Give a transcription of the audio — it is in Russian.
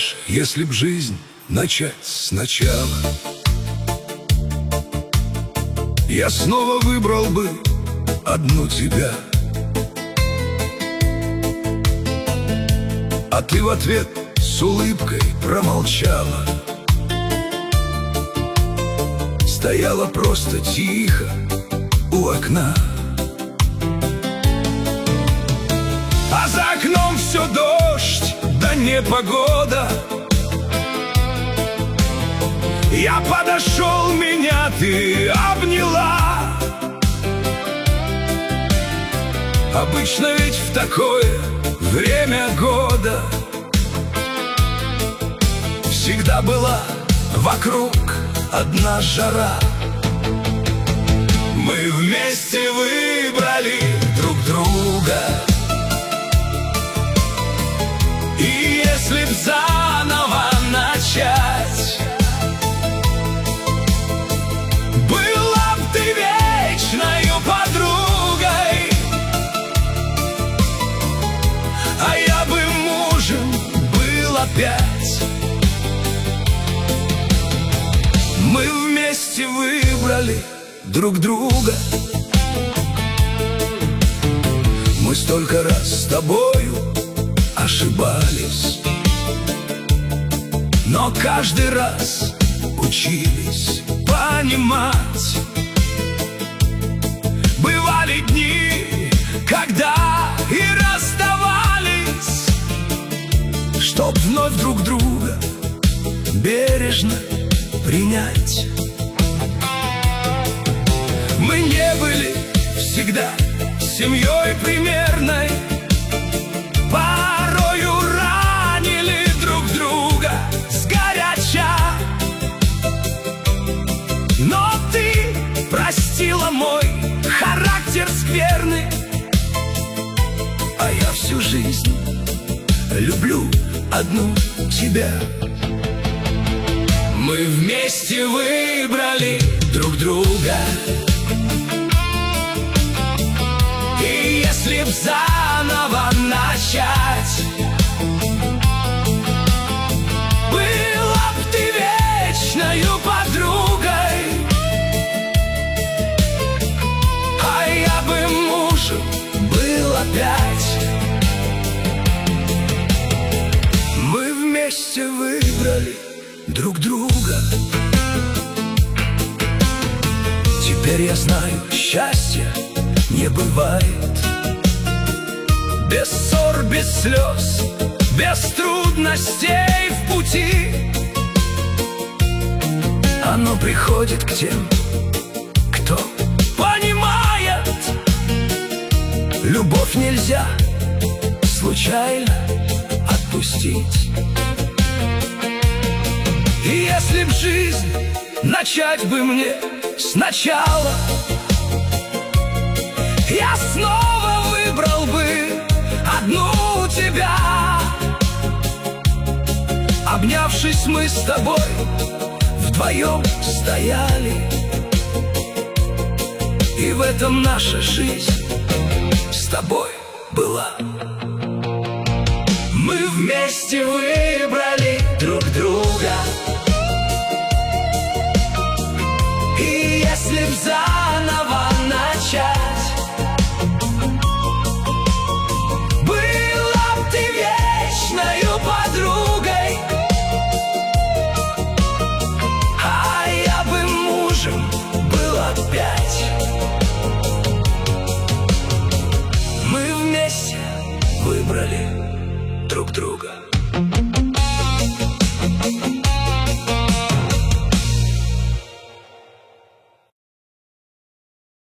хочешь, если б жизнь начать сначала? Я снова выбрал бы одну тебя, а ты в ответ с улыбкой промолчала. Стояла просто тихо у окна, а за окном все дождь да непогода. Я подошел, меня ты обняла. Обычно ведь в такое время года всегда была вокруг одна жара. Мы вместе выбрали друг друга, и если б заново начать, была б ты вечною подругой, а я бы мужем был опять. Мы вместе выбрали друг друга. Мы столько раз с тобою ошибались, но каждый раз учились понимать. Бывали дни, когда и расставались, чтоб вновь друг друга бережно принять. Мы не были всегда семьей примерной, порою ранили друг друга сгоряча. Но ты простила мой характер скверный, а я всю жизнь люблю одну тебя. Мы вместе выбрали друг друга, и если б заново начать, была б ты вечною подругой, а я бы мужем был опять. Мы вместе выбрали друг друга. Теперь я знаю, счастья не бывает без ссор, без слез, без трудностей в пути. Оно приходит к тем, кто понимает. Любовь нельзя случайно отпустить. И если б жизнь начать бы мне сначала, я снова выбрал бы одну тебя. Обнявшись, мы с тобой вдвоем стояли, и в этом наша жизнь с тобой была. Мы вместе выбрали